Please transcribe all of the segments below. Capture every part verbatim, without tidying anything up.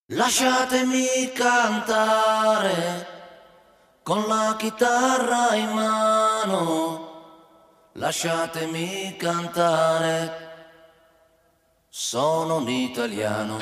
Lasciatemi cantare con la chitarra in mano, lasciatemi cantare, sono un italiano.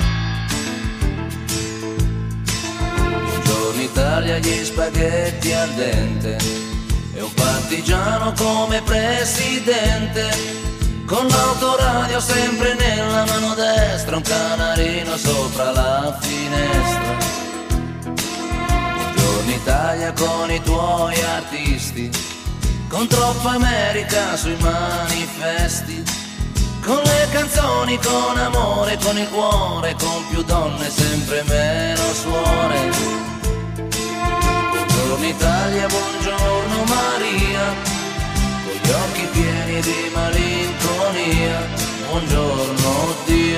Buongiorno Italia, gli spaghetti al dente e un partigiano come presidente, con l'autoradio sempre nella mano destra, un canarino sopra la finestra. Buongiorno Italia con i tuoi artisti, con troppa America sui manifesti, con le canzoni, con amore, con il cuore, con più donne, sempre meno suore. Buongiorno Italia, buongiorno Maria, con gli occhi pieni di malinconia. Buongiorno Dio,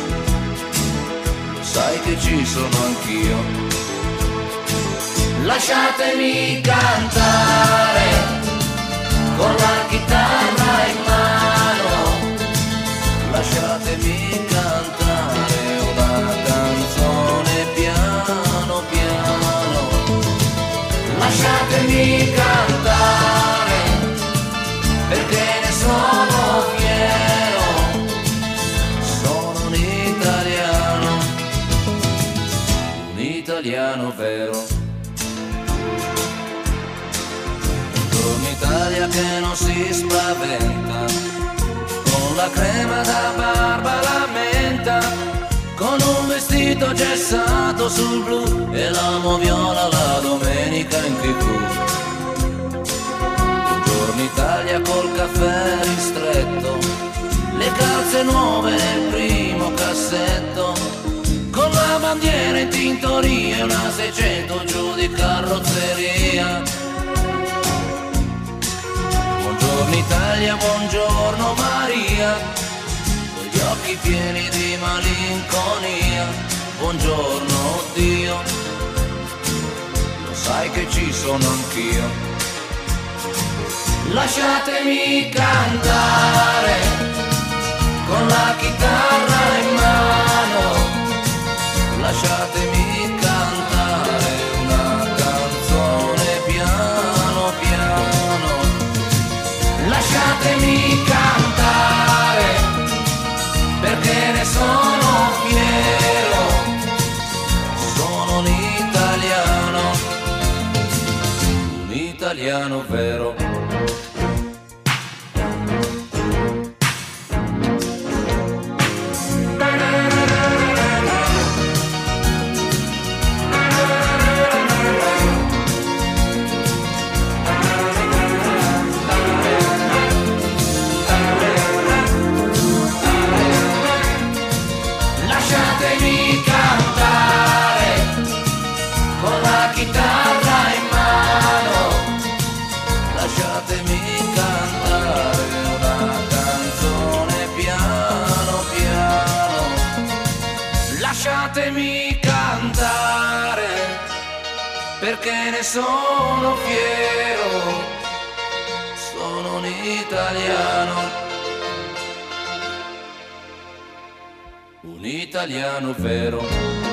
lo sai che ci sono anch'io. Lasciatemi cantare con la chitarra in mano, lasciatemi cantare una canzone piano piano. Lasciatemi cantare perché ne sono fiero, sono un italiano, un italiano vero. Buongiorno Italia che non si spaventa, con la crema da barba la menta, con un vestito gessato sul blu e l'amo viola la domenica in tivù. Buongiorno Italia col caffè ristretto, le calze nuove nel primo cassetto, con la bandiera in tintoria e una seicento giù di carrozzeria. Buongiorno Italia, buongiorno Maria, con gli occhi pieni di malinconia. Buongiorno Dio, lo sai che ci sono anch'io. Lasciatemi cantare con la chitarra in mano, lasciatemi cantare una canzone piano piano. Lasciatemi cantare perché ne sono fiero, sono un italiano, un italiano vero. Lasciatemi cantare con la chitarra in mano, lasciatemi cantare una canzone piano piano. Lasciatemi cantare perché ne sono fiero, sono un italiano, un italiano vero.